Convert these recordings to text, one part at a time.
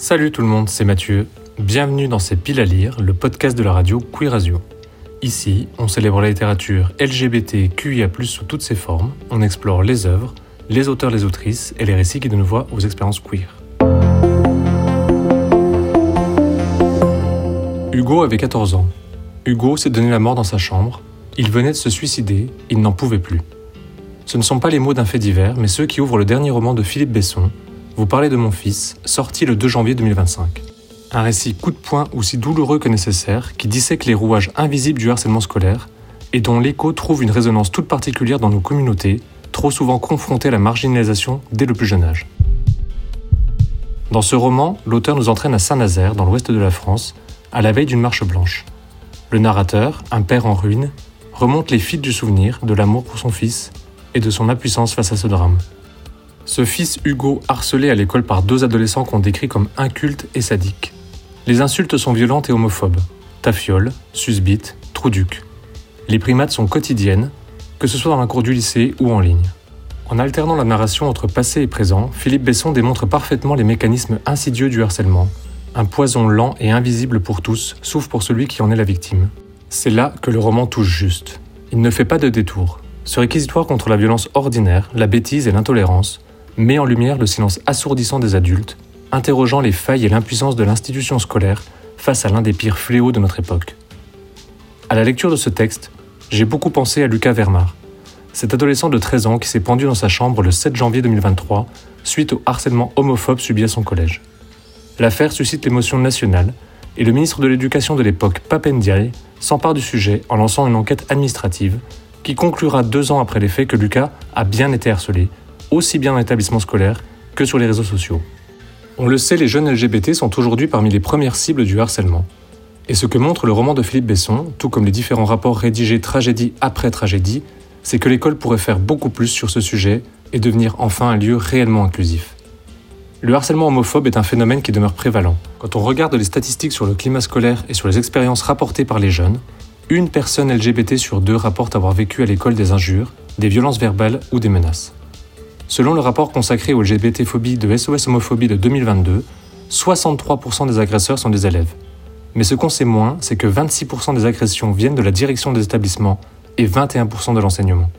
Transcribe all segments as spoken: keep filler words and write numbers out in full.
Salut tout le monde, c'est Mathieu. Bienvenue dans C'est Pile à lire, le podcast de la radio Queerazio. Ici, on célèbre la littérature L G B T Q I A plus, sous toutes ses formes. On explore les œuvres, les auteurs, les autrices et les récits qui donnent voix aux expériences queer. Hugo avait quatorze ans. Hugo s'est donné la mort dans sa chambre. Il venait de se suicider, il n'en pouvait plus. Ce ne sont pas les mots d'un fait divers, mais ceux qui ouvrent le dernier roman de Philippe Besson, Vous parlez de mon fils, sorti le deux janvier deux mille vingt-cinq. Un récit coup de poing aussi douloureux que nécessaire, qui dissèque les rouages invisibles du harcèlement scolaire et dont l'écho trouve une résonance toute particulière dans nos communautés, trop souvent confrontées à la marginalisation dès le plus jeune âge. Dans ce roman, l'auteur nous entraîne à Saint-Nazaire, dans l'ouest de la France, à la veille d'une marche blanche. Le narrateur, un père en ruine, remonte les fils du souvenir, de l'amour pour son fils et de son impuissance face à ce drame. Ce fils Hugo harcelé à l'école par deux adolescents qu'on décrit comme incultes et sadiques. Les insultes sont violentes et homophobes. Tafiole, susbite, trouduc. Les primates sont quotidiennes, que ce soit dans la cour du lycée ou en ligne. En alternant la narration entre passé et présent, Philippe Besson démontre parfaitement les mécanismes insidieux du harcèlement. Un poison lent et invisible pour tous, sauf pour celui qui en est la victime. C'est là que le roman touche juste. Il ne fait pas de détour. Ce réquisitoire contre la violence ordinaire, la bêtise et l'intolérance met en lumière le silence assourdissant des adultes, interrogeant les failles et l'impuissance de l'institution scolaire face à l'un des pires fléaux de notre époque. À la lecture de ce texte, j'ai beaucoup pensé à Lucas Vermar, cet adolescent de treize ans qui s'est pendu dans sa chambre le sept janvier deux mille vingt-trois suite au harcèlement homophobe subi à son collège. L'affaire suscite l'émotion nationale et le ministre de l'Éducation de l'époque, Pap Ndiaye, s'empare du sujet en lançant une enquête administrative qui conclura deux ans après les faits que Lucas a bien été harcelé, aussi bien dans l'établissement scolaire que sur les réseaux sociaux. On le sait, les jeunes L G B T sont aujourd'hui parmi les premières cibles du harcèlement. Et ce que montre le roman de Philippe Besson, tout comme les différents rapports rédigés tragédie après tragédie, c'est que l'école pourrait faire beaucoup plus sur ce sujet et devenir enfin un lieu réellement inclusif. Le harcèlement homophobe est un phénomène qui demeure prévalent. Quand on regarde les statistiques sur le climat scolaire et sur les expériences rapportées par les jeunes, une personne L G B T sur deux rapporte avoir vécu à l'école des injures, des violences verbales ou des menaces. Selon le rapport consacré aux L G B T-phobie de S O S Homophobie de deux mille vingt-deux, soixante-trois pour cent des agresseurs sont des élèves. Mais ce qu'on sait moins, c'est que vingt-six pour cent des agressions viennent de la direction des établissements et vingt et un pour cent de l'enseignement.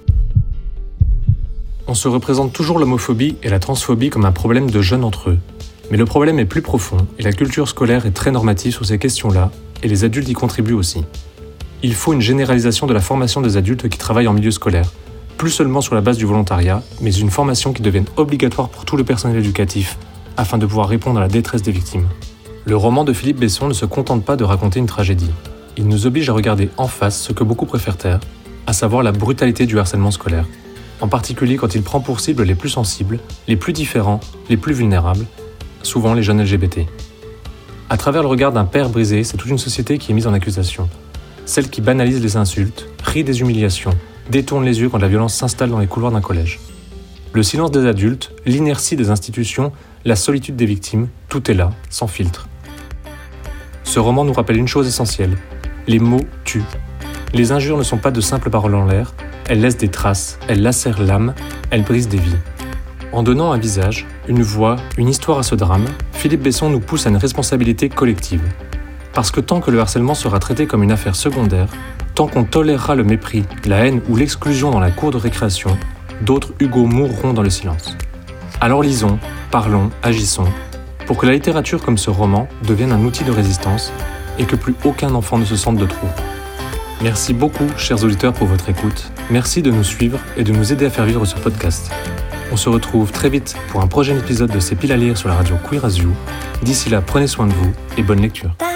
On se représente toujours l'homophobie et la transphobie comme un problème de jeunes entre eux. Mais le problème est plus profond et la culture scolaire est très normative sur ces questions-là et les adultes y contribuent aussi. Il faut une généralisation de la formation des adultes qui travaillent en milieu scolaire, plus seulement sur la base du volontariat, mais une formation qui devienne obligatoire pour tout le personnel éducatif, afin de pouvoir répondre à la détresse des victimes. Le roman de Philippe Besson ne se contente pas de raconter une tragédie. Il nous oblige à regarder en face ce que beaucoup préfèrent taire, à savoir la brutalité du harcèlement scolaire, en particulier quand il prend pour cible les plus sensibles, les plus différents, les plus vulnérables, souvent les jeunes L G B T. À travers le regard d'un père brisé, c'est toute une société qui est mise en accusation. Celle qui banalise les insultes, rit des humiliations, détourne les yeux quand la violence s'installe dans les couloirs d'un collège. Le silence des adultes, l'inertie des institutions, la solitude des victimes, tout est là, sans filtre. Ce roman nous rappelle une chose essentielle, les mots tuent. Les injures ne sont pas de simples paroles en l'air, elles laissent des traces, elles lacèrent l'âme, elles brisent des vies. En donnant un visage, une voix, une histoire à ce drame, Philippe Besson nous pousse à une responsabilité collective. Parce que tant que le harcèlement sera traité comme une affaire secondaire, tant qu'on tolérera le mépris, la haine ou l'exclusion dans la cour de récréation, d'autres Hugo mourront dans le silence. Alors lisons, parlons, agissons, pour que la littérature comme ce roman devienne un outil de résistance et que plus aucun enfant ne se sente de trop. Merci beaucoup, chers auditeurs, pour votre écoute. Merci de nous suivre et de nous aider à faire vivre ce podcast. On se retrouve très vite pour un prochain épisode de C'est Pile à lire sur la radio Queerazio. D'ici là, prenez soin de vous et bonne lecture.